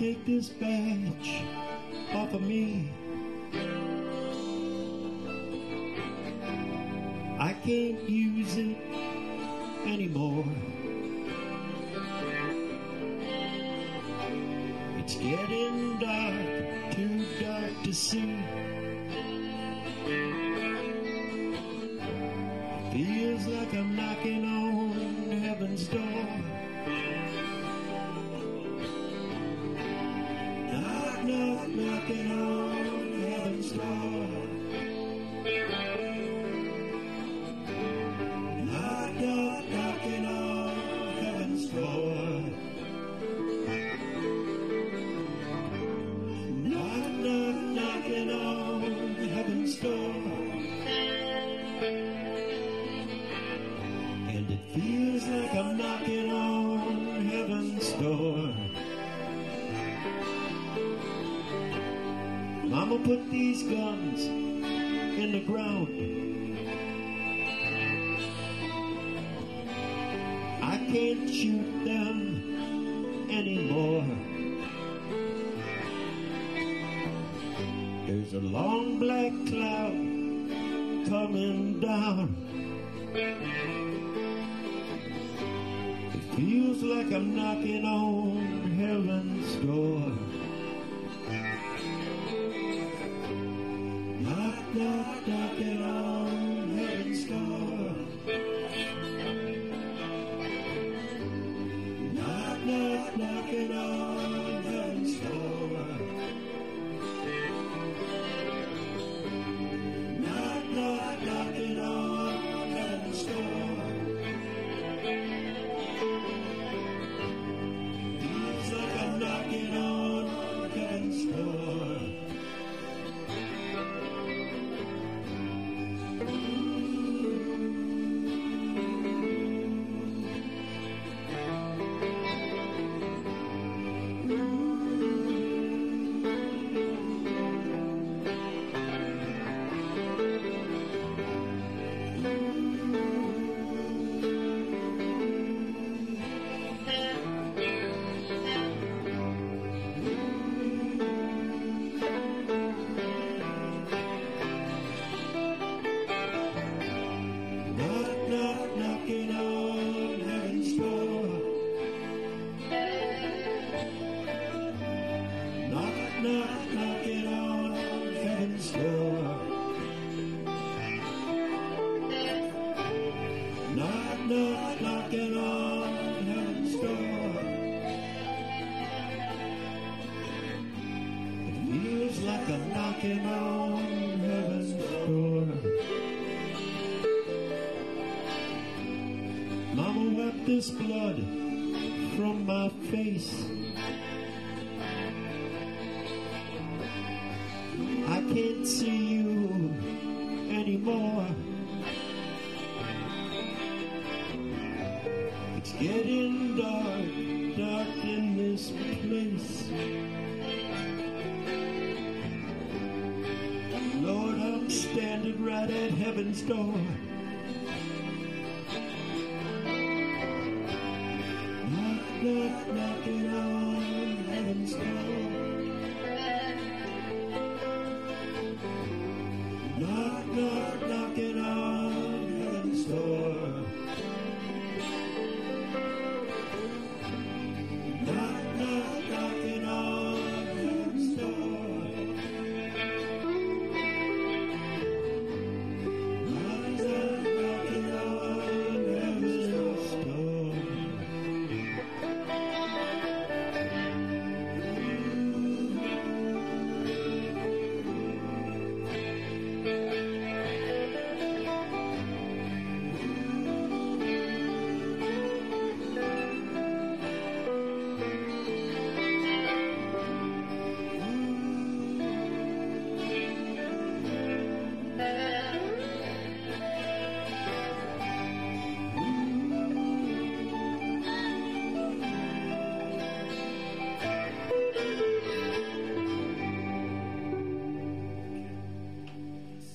take this badge off of me. I can't use it anymore. It's getting dark, too dark to see. Feels like I'm knocking on heaven's door. Knock, knock, knocking on heaven's door. Knock, knock, knocking on heaven's door. Knock, knock, knocking on heaven's door. And it feels like I'm knocking on heaven's door. Mama put these guns in the ground. I can't shoot them anymore. There's a long black cloud coming down. It feels like I'm knocking on heaven's door. Knock, knock, knocking on heaven's door. Knock, knock, knocking on heaven's door. Knock, knock, knocking on heaven's door. Feels like I'm knocking on heaven's door. This blood from my face. I can't see you anymore. It's getting dark, dark in this place. Lord, I'm standing right at heaven's door. Knock, knocking on heaven's door.